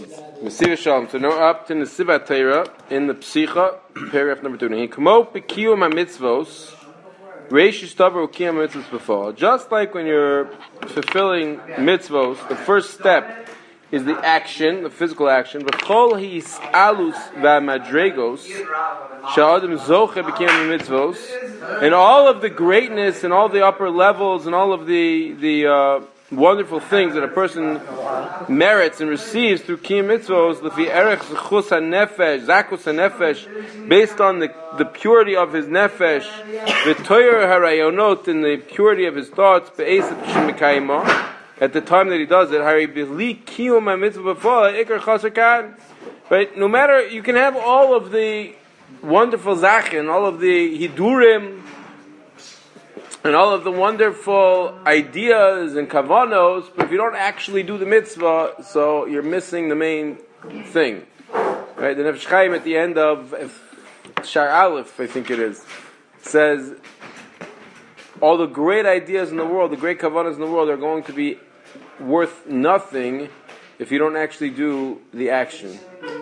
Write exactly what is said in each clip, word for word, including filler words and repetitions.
Mesiva Shalom. So now up to Nesiva Torah in the Psicha, paragraph number two. He kamo b'kiyum mitzvos, reish yishtaber ukiyum mitzvos before. Just like when you're fulfilling mitzvos, the first step is the action, the physical action. V'chol his alus v'madregos sha'adam zoche b'kiyum mitzvos, and all of the greatness and all the upper levels and all of the the uh, wonderful things that a person merits and receives through kiyum mitzvos, lefi erech zechus hanefesh, zakus hanefesh, based on the, the purity of his nefesh, v'toyer harayonot, in the purity of his thoughts, be'esav shemikayimah, at the time that he does it, hari b'li kiyum mitzvah b'fala ikar chaser kan. Right? No matter, you can have all of the wonderful zachin, all of the hidurim, and all of the wonderful ideas and kavanos, but if you don't actually do the mitzvah, so you're missing the main thing. Right? The Nefesh Chaim at the end of Shar Aleph, I think it is, says all the great ideas in the world, the great kavanos in the world, are going to be worth nothing if you don't actually do the action.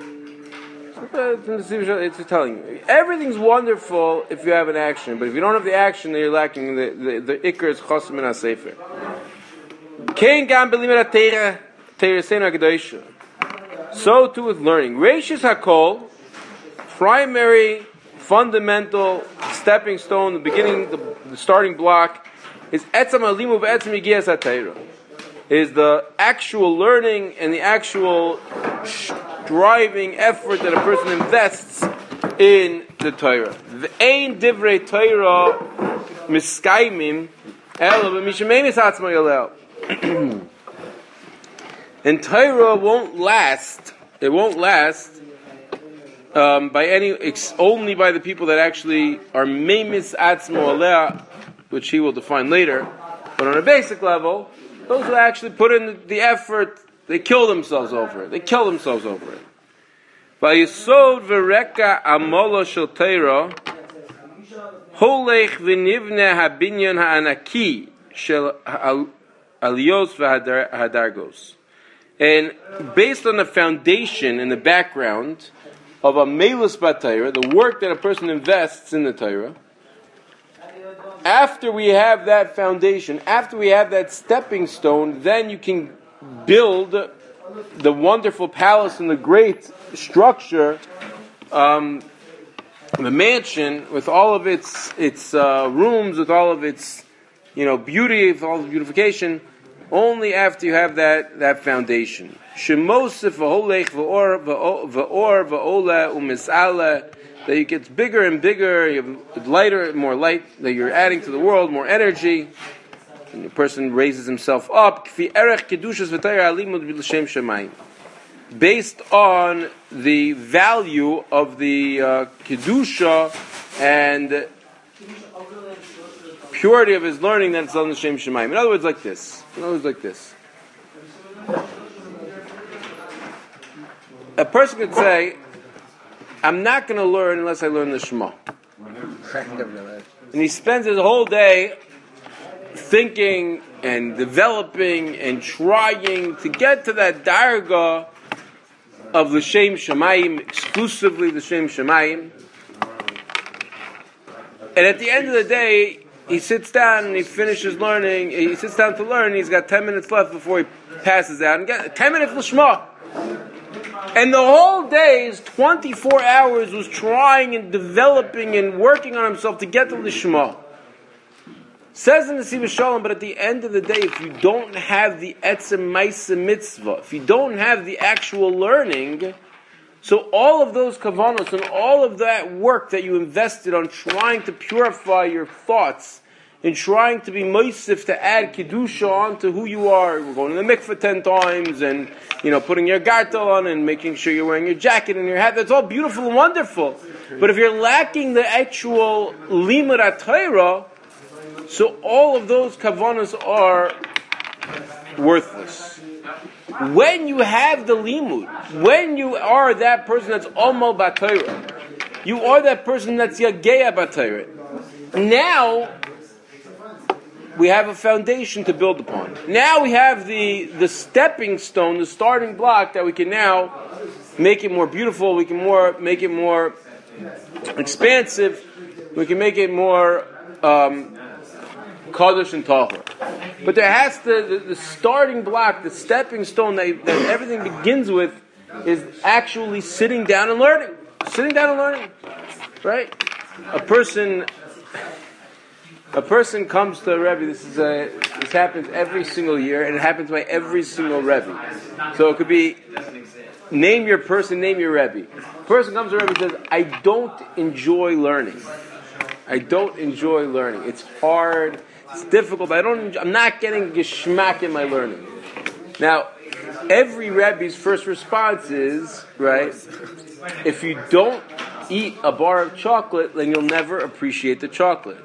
It's telling you everything's wonderful if you have an action, but if you don't have the action, then you're lacking the the, the ikar is chosim min hasefer. Kein gam b'limud haTorah teiraseinu hakadoshah. So too with learning. Reishis hakol, primary, fundamental, stepping stone, the beginning, the, the starting block, is etzam halimu v'etzam yigias haTorah. Is the actual learning and the actual striving effort that a person invests in the Torah. V'ein divrei Torah miskaimim elo b'mishameimis atzmo yolel. And Torah won't last. It won't last um, by any, ex, only by the people that actually are meimis atzmo yolel, which he will define later. But on a basic level, those who actually put in the effort, they kill themselves over it. They kill themselves over it. Vayisod v'reka amolo shel Torah holech v'nivne habinyan ha'anaki shel aliyos v'hadargos. And based on the foundation and the background of a meilus b'Torah, the work that a person invests in the Torah, after we have that foundation, after we have that stepping stone, then you can build the wonderful palace and the great structure, um, the mansion with all of its its uh, rooms, with all of its you know beauty, with all the beautification. Only after you have that that foundation. Shemosif v'holech v'or v'or v'ola u'misala. That it gets bigger and bigger, you have lighter, more light, that you're adding to the world, more energy, and the person raises himself up, based on the value of the uh, kedusha and purity of his learning that it's on the Shem Shemayim. In other words, like this. In other words, like this. A person could say, I'm not going to learn unless I learn the Shema. And he spends his whole day thinking and developing and trying to get to that darga of L'Shem Shemayim, exclusively L'Shem Shemayim. And at the end of the day, he sits down and he finishes learning. He sits down to learn. And he's got ten minutes left before he passes out. And get ten minutes L'Shema. And the whole day's twenty-four hours was trying and developing and working on himself to get to the Shema. Says in the Nesiva Shalom, but at the end of the day, if you don't have the Etzem Maisa Mitzvah, if you don't have the actual learning, so all of those kavanos and all of that work that you invested on trying to purify your thoughts and trying to be moisif to add kedusha onto who you are, we're going to the mikveh ten times and you know putting your gartel on and making sure you're wearing your jacket and your hat. That's all beautiful and wonderful. But if you're lacking the actual limud HaTorah, so all of those kavanos are worthless. When you have the limud, when you are that person that's omal b'Torah, you are that person that's yageya b'Torah. Now, we have a foundation to build upon. Now we have the, the stepping stone, the starting block that we can now make it more beautiful, we can more make it more expansive, we can make it more um, Kaddish and Tahor. But there has to, the, the starting block, the stepping stone that, that everything begins with is actually sitting down and learning. Sitting down and learning. Right? A person a person comes to a Rebbe, this is a, this happens every single year, and it happens by every single Rebbe. So it could be, name your person, name your Rebbe. A person comes to a Rebbe and says, I don't enjoy learning. I don't enjoy learning. It's hard. It's difficult. I don't. I'm not getting geschmack in my learning. Now, every Rebbe's first response is, right, if you don't eat a bar of chocolate, then you'll never appreciate the chocolate.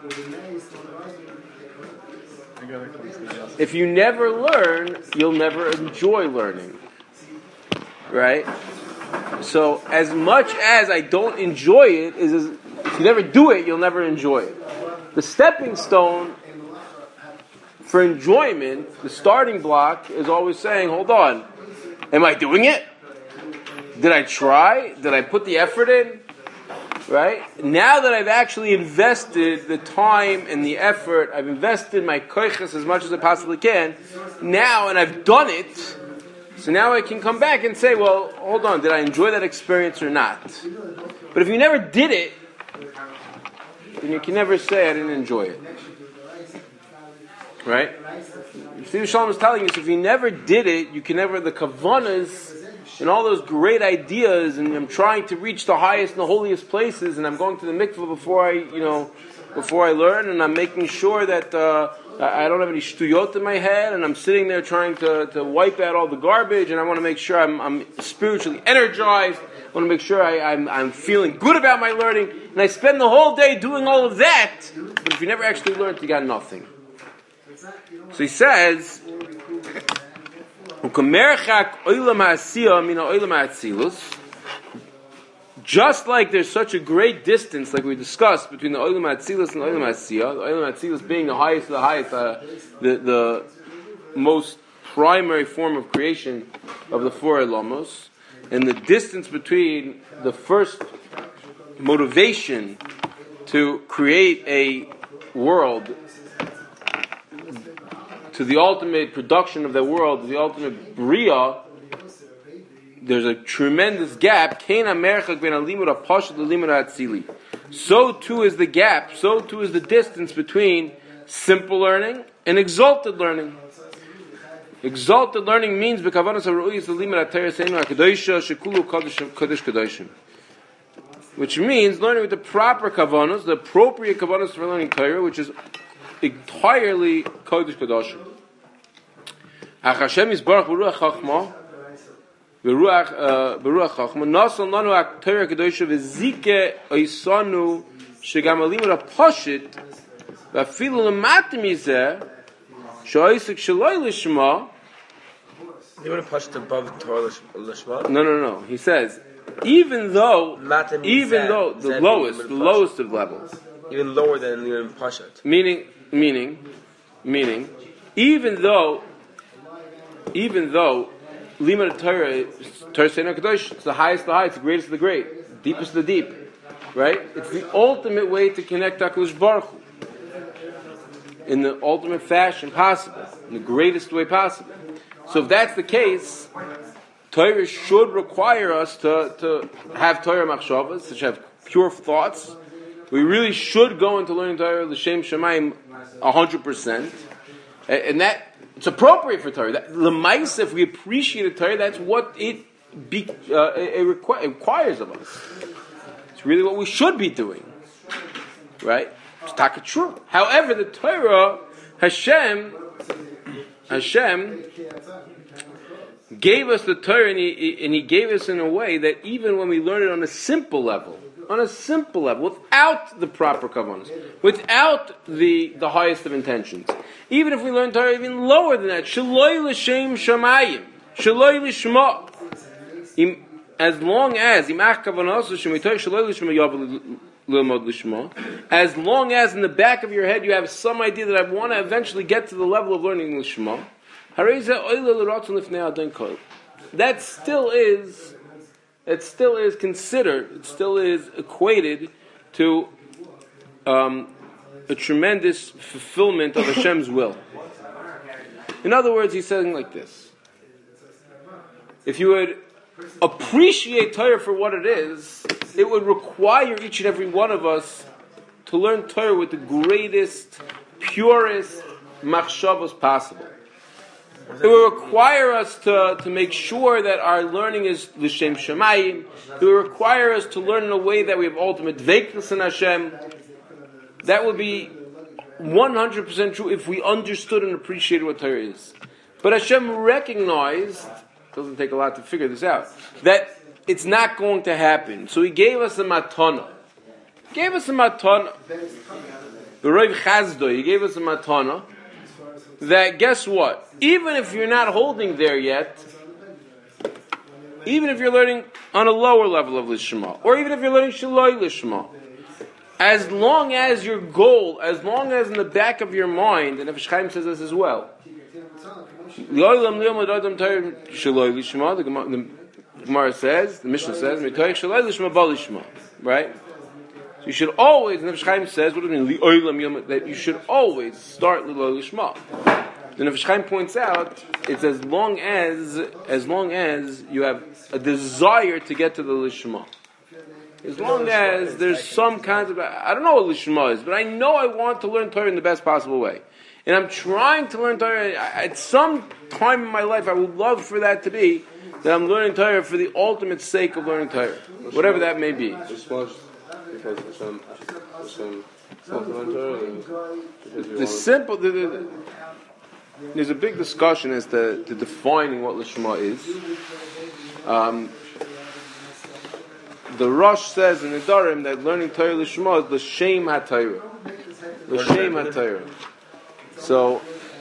If you never learn, you'll never enjoy learning. Right? So, as much as I don't enjoy it, is as, if you never do it, you'll never enjoy it. The stepping stone for enjoyment, the starting block, is always saying, hold on, am I doing it? Did I try? Did I put the effort in? Right? Now that I've actually invested the time and the effort, I've invested my koiches as much as I possibly can, now, and I've done it, so now I can come back and say, well, hold on, did I enjoy that experience or not? But if you never did it, then you can never say I didn't enjoy it. Right? Steve Shalom is telling us, if you never did it, you can never, the kavanas and all those great ideas, and I'm trying to reach the highest and the holiest places, and I'm going to the mikveh before I, you know, before I learn, and I'm making sure that uh, I don't have any shtuyot in my head, and I'm sitting there trying to, to wipe out all the garbage, and I want to make sure I'm, I'm spiritually energized, I want to make sure I, I'm, I'm feeling good about my learning, and I spend the whole day doing all of that, but if you never actually learned, you got nothing. So he says, just like there's such a great distance, like we discussed, between the Olam HaAtzilus and the Olam HaSiyah, the Olam HaAtzilus being the highest of the highest, uh, the, the most primary form of creation of the four Elamos, and the distance between the first motivation to create a world to the ultimate production of the world, the ultimate bria, there's a tremendous gap. So too is the gap, so too is the distance between simple learning and exalted learning. Exalted learning means which means learning with the proper kavanos, the appropriate kavanos for learning Torah, which is entirely Kodesh Kodashim. Ach Hashem is Baruch Beruach Chachma, Beruach Chachma, Nasan Lanu Ak Torah Kodashim V'Zike Oisanu Shegam Alimut HaPoshit V'Afilu L'Matim Yizeh Sho'Oisik Shaloi Lishma. You want to push it above Torah Lishma? No, no, no. He says, even though, Matim even Yizeh, though the Yizeh lowest, the Limud lowest of levels, even lower than Limud Pashat. meaning, meaning, meaning, even though, even though Limud Torah, Torah Seina Kadosh, it's the highest of the high, it's the greatest of the great, deepest of the deep, right? It's the ultimate way to connect HaKadosh Baruch Hu in the ultimate fashion possible, in the greatest way possible. So if that's the case, Torah should require us to, to have Torah machshavas, to have pure thoughts. We really should go into learning Torah l'shem shamayim a hundred percent, and that it's appropriate for Torah. That l'maisa, if we appreciate Torah, that's what it, be, uh, it, requ- it requires of us. It's really what we should be doing, right? It's taka true. However, the Torah, Hashem, Hashem gave us the Torah, and he, and he gave us in a way that even when we learn it on a simple level, on a simple level, without the proper kavanas, without the, the highest of intentions, even if we learn Torah even lower than that, shaloi l'shem shamayim, shaloi l'shma, as long as imach kavanas shemitoy shaloi l'shma yav lilmod lishma, as long as in the back of your head you have some idea that I want to eventually get to the level of learning lishma, that still is, it still is considered, it still is equated to um, a tremendous fulfillment of Hashem's will. In other words, he's saying like this: if you would appreciate Torah for what it is, it would require each and every one of us to learn Torah with the greatest, purest machshavos possible. It will require us to, to make sure that our learning is l'shem shamayim. It will require us to learn in a way that we have ultimate dveiknus in Hashem. That would be one hundred percent true if we understood and appreciated what Torah is. But Hashem recognized, it doesn't take a lot to figure this out, that it's not going to happen. So He gave us a matana. He gave us a matana. The Rav Chazdo, He gave us a matana that, guess what? Even if you're not holding there yet, even if you're learning on a lower level of Lishma, or even if you're learning Shaloi Lishma, as long as your goal, as long as in the back of your mind, and Nefesh Chaim says this as well, the Gemara says, the Mishnah says, right? So you should always, and Nefesh Chaim says, what does it mean? That you should always start L'Lo Lishma. The Nefesh Chaim points out, it's as long as, as long as you have a desire to get to the Lishma. As long as there's some kind of, I don't know what Lishma is, but I know I want to learn Torah in the best possible way. And I'm trying to learn Torah, at some time in my life, I would love for that to be, that I'm learning Torah for the ultimate sake of learning Torah. Whatever that may be. The simple, the, the, there's a big discussion as to, to defining what Lishma is. Um, the Rosh says in the Darim that learning Torah Lishma is L'Shem HaTorah. L'Shem HaTorah. So,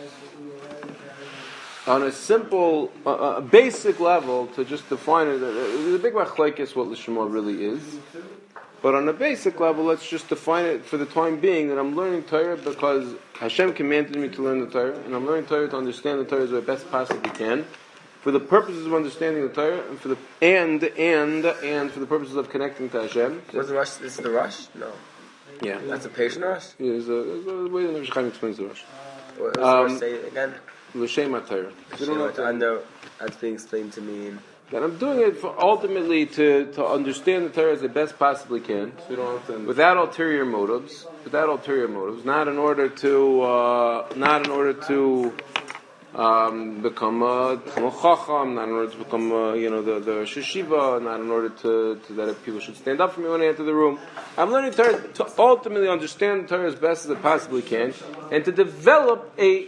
on a simple, uh, a basic level, to just define it, there's a big machlekes what Lishma really is. But on a basic level, let's just define it for the time being that I'm learning Torah because Hashem commanded me to learn the Torah, and I'm learning Torah to understand the Torah as I best possibly can, for the purposes of understanding the Torah, and for the and and and for the purposes of connecting to Hashem. What's the rush? This is the rush? No. Yeah. That's a patient rush? Yeah, there's a, there's a way that Nefesh Chaim explains the rush. What does Um, the rush say again? L'Shem HaTorah. You don't have to- I know that's being explained to me. That I'm doing it for ultimately to, to understand the Torah as I best possibly can, So you don't have to, without ulterior motives, without ulterior motives, not in order to, uh, not in order to um, become a Talmid Chacham, not in order to become, uh, you know, the the Shishiva, not in order to, to that people should stand up for me when I enter the room. I'm learning Torah to ultimately understand the Torah as best as I possibly can, and to develop a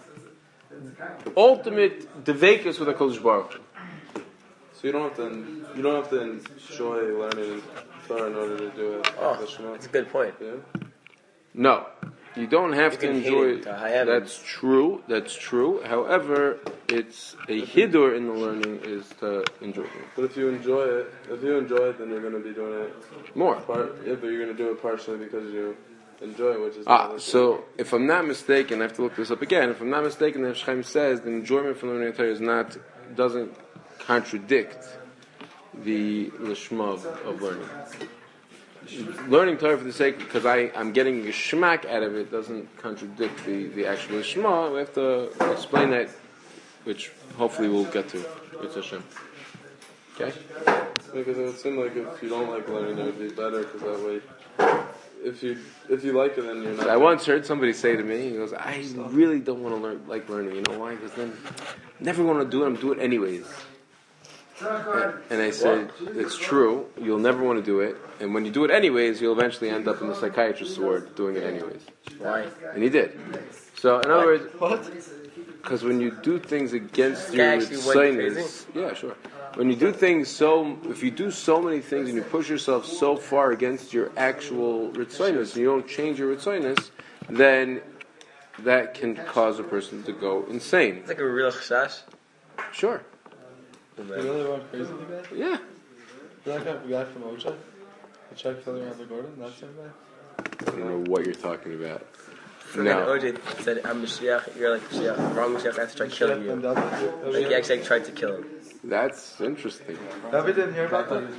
ultimate devekus with a Kodesh Baruch Hu. so you don't have to, you don't have to enjoy learning Torah in order to do it. Oh, Lishma. that's a good point. Yeah? No, you don't have You to can hate enjoy it, uh, I haven't. That's true. That's true. However, it's a hidur in the learning is to enjoy it But if you enjoy it, if you enjoy it, then you're going to be doing it more. part. Yeah, but you're going to do it partially because you enjoy it, which is Ah, not so if I'm not mistaken, I have to look this up again. If I'm not mistaken, the Chaim says the enjoyment from learning Torah is not doesn't contradict the lishma of, of learning. Learning Torah for the sake because I I'm getting a shmak out of it doesn't contradict the, the actual lishma. We have to explain that, which hopefully we'll get to. It's Hashem. Okay. because it would seem like if you don't like learning, it would be better because that way, if you if you like it, then you're not. So I once heard somebody say to me, he goes, "I really don't want to learn like learning. You know why? Because then I never want to do it. I'm do it anyways." And, and I said, "It's true. You'll never want to do it, and when you do it anyways, you'll eventually end up in the psychiatrist's ward doing it anyways." Why? And he did. So in other words, What? because when you do things against Guy your actually went crazy? sinus, yeah, sure. When you do things so, if you do so many things and you push yourself so far against your actual ritzoinus, and you don't change your ritzoinus, then that can cause a person to go insane. It's like a real chashash. Sure. You really went crazy like that? Yeah. You like that guy from Ocha? Tried killing her in the garden that same day? I don't know what you're talking about. So then O J said, I'm Mashiach, you're like Mashiach, wrong Mashiach, I have to try killing you. Like he actually tried to kill him. That's interesting. David didn't hear about that?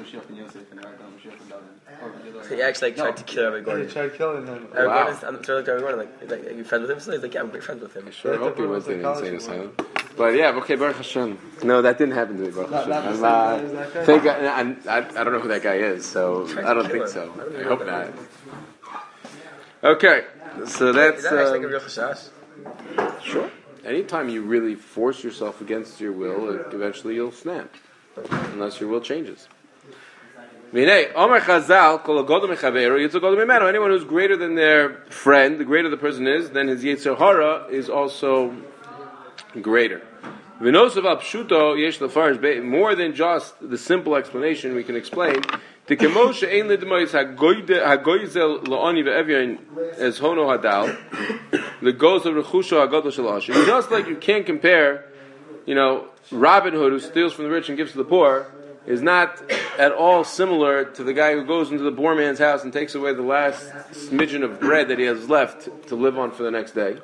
So he actually like, tried to kill Rabbi He Gordon. tried killing him. Rabbi Wow. Gordon, I'm sort of like Rabbi Gordon, like, he's like, are you friends with him? So he's like, yeah, I'm great friends with him. I sure Yeah, hope he the went to an psychology insane one. asylum. But yeah, okay, Baruch Hashem. No, that didn't happen to me, Baruch Not- not the Hashem. same I'm, guy uh, as that guy? thank God, I, I, I don't know who that guy is, so Tried I to don't kill think him. so. I don't I know hope that not. is. Okay, so that's Is that actually like a um, real chashash? sure. Anytime you really force yourself against your will, it- eventually you'll snap, unless your will changes. Minei, Omer Chazal, kol agodom mechaveru, yitzur godom mimeno. Anyone who's greater than their friend, the greater the person is, then his Yetzer Hara is also greater. V'nosav al pshuto yesh lefarish be- more than just the simple explanation we can explain. The kemoshe ein lidmois hagoyzel laoni ve'evyon as hono hadal. The goes of rechusho hagadol shel asher. Just like you can't compare, you know, Robin Hood who steals from the rich and gives to the poor is not at all similar to the guy who goes into the poor man's house and takes away the last smidgen of bread that he has left to live on for the next day.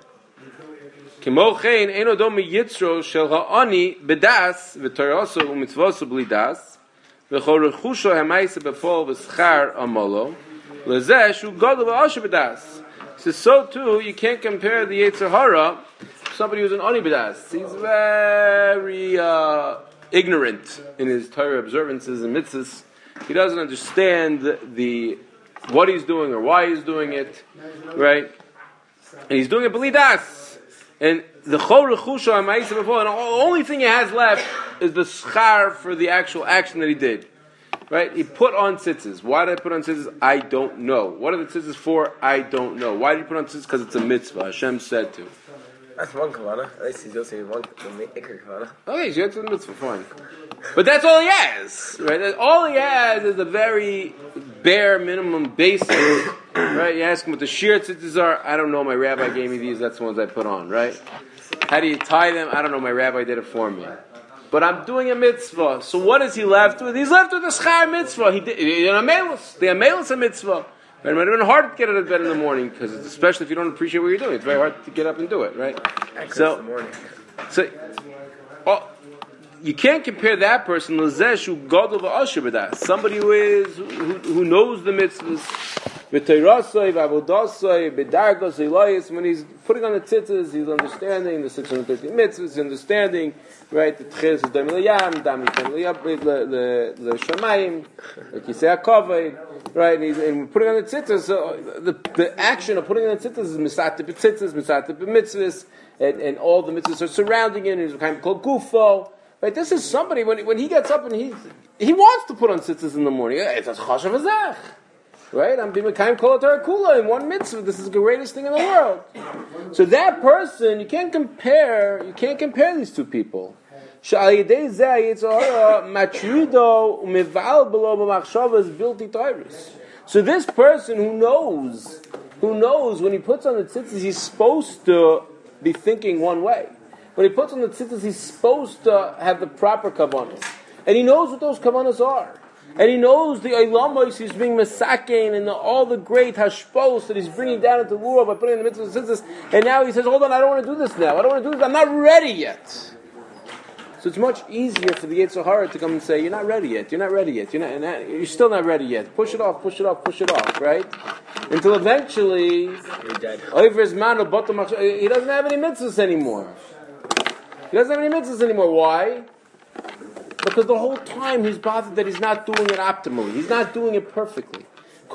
Kimo chein eno dom yitzro shel ha'ani bedas v'taraso u'mitzvoso bli das v'chol rechusho ha'maisa befol v'schar amolo lezeh shu godol v'asher bedas. So, so too, you can't compare the Yetzer Hara to somebody who's an ani bedas. He's very uh, ignorant in his Torah observances and mitzvahs. He doesn't understand the what he's doing or why he's doing it, right? And he's doing it bli das. And the chol rechusha ha'ma'isa before, and the only thing he has left is the schar for the actual action that he did. Right? He put on tzitzis. Why did I put on tzitzis? I don't know. What are the tzitzis for? I don't know. Why did he put on tzitzis? Because it's a mitzvah. Hashem said to. That's one kavana. At least he's also one ikr kavana. Okay, so that's the mitzvah, fine. But that's all he has. Right? That's all he has is a very bare minimum basic. Right? You ask him what the sheer tzitzis are. I don't know. My rabbi gave me these. That's the ones I put on. Right? How do you tie them? I don't know. My rabbi did it for me. But I'm doing a mitzvah. So what is he left with? He's left with a schar mitzvah. He did an amelus. The amelus a mitzvah. It might have been hard to get out of bed in the morning because, especially if you don't appreciate what you're doing, it's very hard to get up and do it, right? So, so oh, you can't compare that person l'zeshu gadol v'asher b'das. Somebody who is who, who knows the mitzvahs, v'teirasai v'avodasai b'dargos ilayis. When he's putting on the tzitzis, he's understanding the six hundred thirty mitzvahs. He's understanding, right? The tchilas is dam l'yam, dam l'shamayim, like you say a kavod. Right, and, he's, and putting on the tzitzis, so the, the action of putting on the tzitzis is misatip tzitzis, misatip mitzvahs, and, and all the mitzvahs are surrounding it. He's kind of called gufo. Right, this is somebody when when he gets up and he he wants to put on tzitzis in the morning. It's a chashav azach. Right, I'm being kind kol kula in one mitzvah. This is the greatest thing in the world. So that person, you can't compare. You can't compare these two people. So this person who knows, who knows when he puts on the tzitzis, he's supposed to be thinking one way. When he puts on the tzitzis, he's supposed to have the proper kavanas. And he knows what those kavanas are. And he knows the ilamos he's being mesakein and the, all the great hashpos that he's bringing down into the world by putting in the mitzvah of tzitzis. And now he says, hold on, I don't want to do this now. I don't want to do this. I'm not ready yet. So it's much easier for the Yetzer Hara to come and say, you're not ready yet, you're not ready yet, you're, not, you're still not ready yet. Push it off, push it off, push it off, right? Until eventually, you're dead. Over his man, he doesn't have any mitzvahs anymore. He doesn't have any mitzvahs anymore. Why? Because the whole time he's bothered that he's not doing it optimally. He's not doing it perfectly.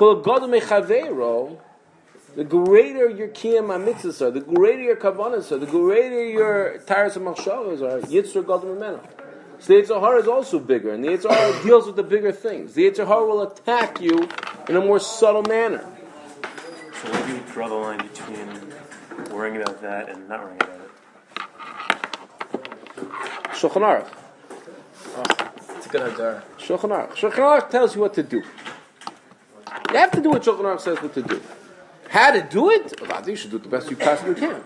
The greater your kiyam mitzvahs are, the greater your kavanas are, the greater your taras and machshavas are, yitzur gadol mimeno. So the Yetzer Hara is also bigger, and the Yetzer Hara deals with the bigger things. The Yetzer Hara will attack you in a more subtle manner. So where do you draw the line between worrying about that and not worrying about it? Shulchan Aruch. Oh, it's a good hadar. Shulchan Aruch. Shulchan Aruch tells you what to do. You have to do what Shulchan Aruch says what to do. How to do it? Well, you should do it the best you possibly can.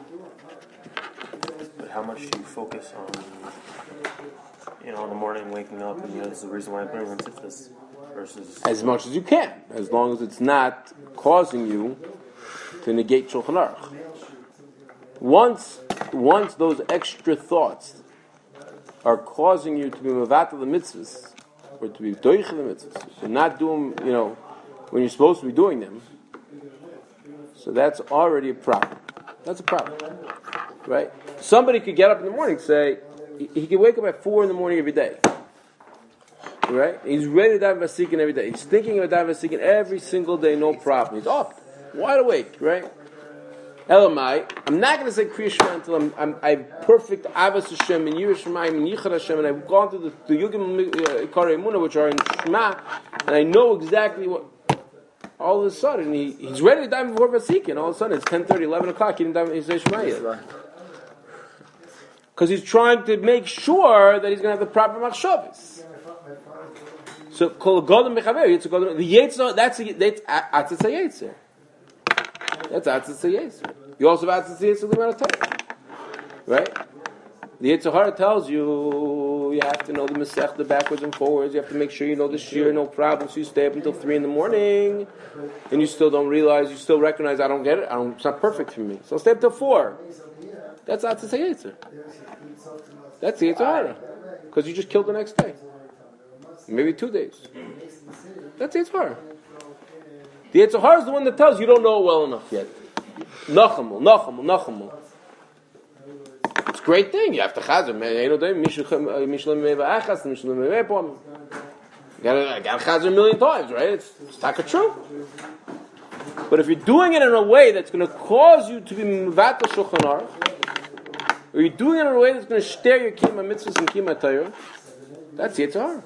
But how much do you focus on, you know, in the morning waking up and you know, this is the reason why I'm putting on tzitzis? versus as much as you can, as long as it's not causing you to negate Shulchan Aruch. Once, once those extra thoughts are causing you to be mevatel the mitzvahs, or to be doich the mitzvahs, to not do them, you know, when you're supposed to be doing them, so that's already a problem. That's a problem, right? Somebody could get up in the morning and say, he, he could wake up at four in the morning every day, right? He's ready to daven vasikin every day. He's thinking about daven vasikin every single day, no problem. He's up, wide awake, right? Elamai, I'm not going to say Kriya Shema until I'm, I'm, I have perfect Avos Hashem and Yirah Shemayim and Yichad Hashem, and I've gone through the, the Yugim Ikar Emunah, which are in Shema, and I know exactly what. All of a sudden, he, he's ready to dive before Vasikin. All of a sudden, it's ten thirty, eleven o'clock, he didn't dive in Shema yet. Because he's trying to make sure that he's going to have the proper machshavos. So, Kol Godem Bechaver, Yitzhak Godem, the Yitzhak, that's Atzitz HaYetzer. That's Atzitz HaYetzer. You also have Atzitz HaYetzer L'Imar HaTorah. Right? The Yetzer Hara tells you you have to know the Masechta backwards and forwards. You have to make sure you know the Shir, no problem. So you stay up until three in the morning, and you still don't realize, you still recognize, I don't get it. I don't, it's not perfect for me. So I'll stay up till four. That's Atzitz HaYetzer. That's the Yetzer Hara, because you just killed the next day, maybe two days. That's the Yetzer Hara. The Yetzer Hara is the one that tells you don't know it well enough yet. Nachamul, Nachamul, Nachamul. It's a great thing. You have to chazer. You gotta, gotta chazer a million times, right? It's, it's taka true. But if you're doing it in a way that's going to cause you to be mevatel Shulchan Aruch, or you're doing it in a way that's going to stare your kima mitzvahs and kima Torah, that's Yetzer Hara.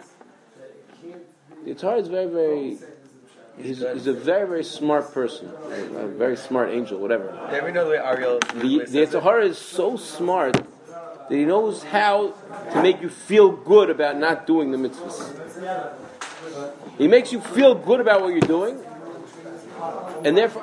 Yetzer Hara is very, very. He's, he's a very, very smart person, a very smart angel, whatever. Did you ever know the way Ariel? The, the Yetzer Hara is so smart that he knows how to make you feel good about not doing the mitzvahs. He makes you feel good about what you're doing, and therefore,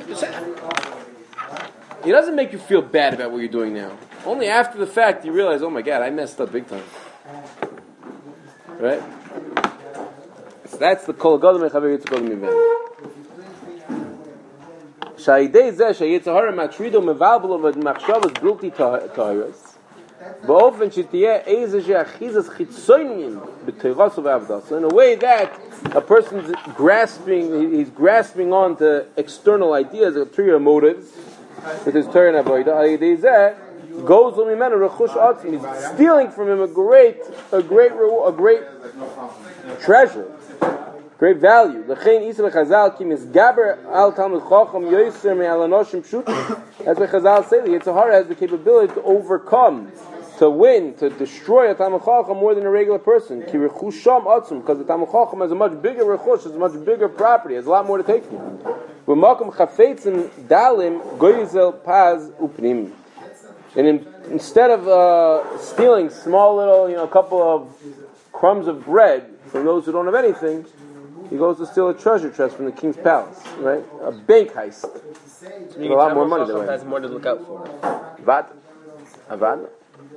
he doesn't make you feel bad about what you're doing now. Only after the fact you realize, oh my God, I messed up big time. Right? So that's the Kol Gadol Mechaver Yetzer Gadol Miven. Sha'idei zeh she'Yetzer Hara matrido mevalbel of machshavos bilti tahiros, ba'ofen shetiyeh eizeh she'achizas chitzoniyim b'teiras u'v'avdas. So in a way that a person's grasping, he's grasping on to external ideas, ulterior motives, with his Torah and Avodah. Sha'idei zeh goes l'mimenu rechush atzim. He's stealing from him a great, a great, a great treasure. Great value. L'chein isa l'chazal ki misgaber al talmud chacham yoser me'al anoshim pshutim. As the Chazal say, the Yetzer Hara has the capability to overcome, to win, to destroy a talmud chacham more than a regular person. Ki rechusham atzum, because the talmud chacham has a much bigger rechush, has a much bigger property, has a lot more to take from him. V'makom chafetzim dalim goyizel paz upnim. And in, instead of uh, stealing small little, you know, a couple of crumbs of bread from those who don't have anything, he goes to steal a treasure chest from the king's palace, right? A bank heist. So a lot more money that way. Has more to look out for. Vad, avad.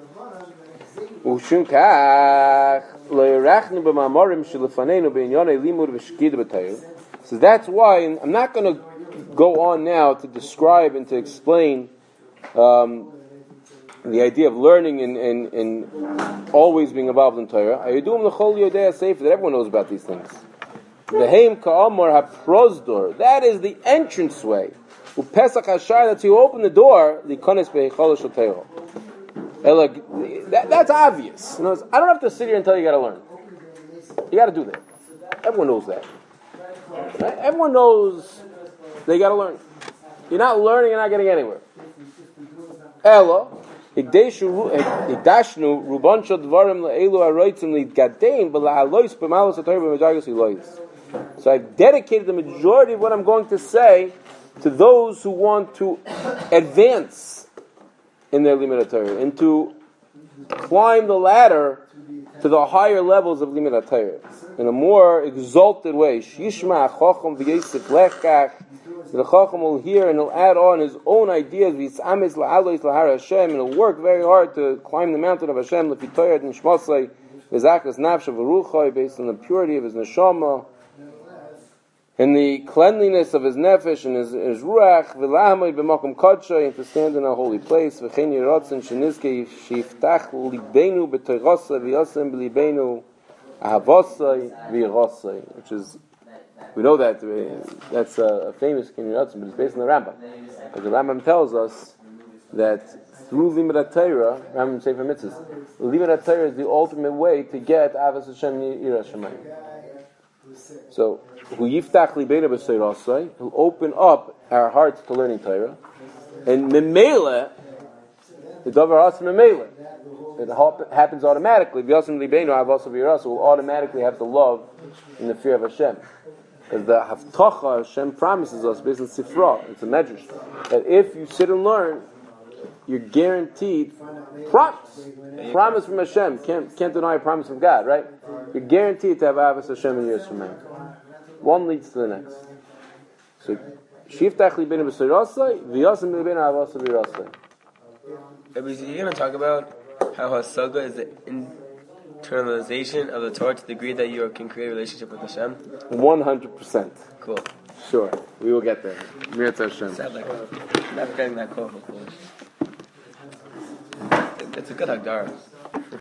Ushum kach lo yerachnu b'ma'amorim shelefanenu b'inyanei limud v'shkid b'tayr. So that's why, and I'm not going to go on now to describe and to explain um, the idea of learning and, and, and always being involved in Torah. Ayudum l'chol yodei sefer, that everyone knows about these things. Veheim ka'amor haprozdor, that is the entranceway. Upesach hashar, that's you open the door. Likones behichol shel That That's obvious. You know, I don't have to sit here and tell you you got to learn. You got to do that. Everyone knows that. Right? Everyone knows they got to learn. You're not learning, you're not getting anywhere. Ella. Higdashnu ruban shel dvarim le'elu haroitzim lidgadein v'la'alois b'malos haTorah b'medargos ilois. So I've dedicated the majority of what I'm going to say to those who want to advance in their limud Torah and to climb the ladder to the higher levels of limud Torah in a more exalted way. Shishma chacham v'yisif lechach. The chacham will hear and he'll add on his own ideas. V'yisamis la'alois l'har Hashem, and he'll work very hard to climb the mountain of Hashem. L'fitoyad and shmasay v'zakas nafsha v'ruchai, based on the purity of his neshama, and the cleanliness of his nefesh and his, his ruach, v'lahamay b'makom kodshay, and to stand in a holy place, v'chein yiratzen shenizke shiftach libenu b'toyrasa v'yasem b'libenu ahavasay v'yirasay, which is, we know that, uh, that's a, a famous Ken Yiratzen, but it's based on the Rambam. Because the Rambam tells us that through Limud HaTorah, Rambam Sefer Mitzvahs, Limud HaTorah is the ultimate way to get Avos Hashem Yirah Shamayim. So, Hu Yiftach Libeinu B'Seirasai, He'll open up our hearts to learning Torah, and Memele, the Davar Hasan Memele, it happens automatically. V'Yasem Libeinu Avos Yirah, will automatically have the love and the fear of Hashem. Because the Haftacha Hashem promises us, based on Sifra, it's a medrash, that if you sit and learn, you're guaranteed promise, promise from Hashem. Can't can't deny a promise from God, right? You're guaranteed to have Avos Hashem in years from now. One leads to the next. So, Shiftach Libeinu B'Seirasai, V'Yasem Libeinu Avos Yirasai. You're going to talk about how Hasaga is the internalization of the Torah to the degree that you can create a relationship with Hashem? One hundred percent. Cool. Sure, we will get there. Mirta Hashem. Sounds like not forgetting that quote. It's a good Hagdara.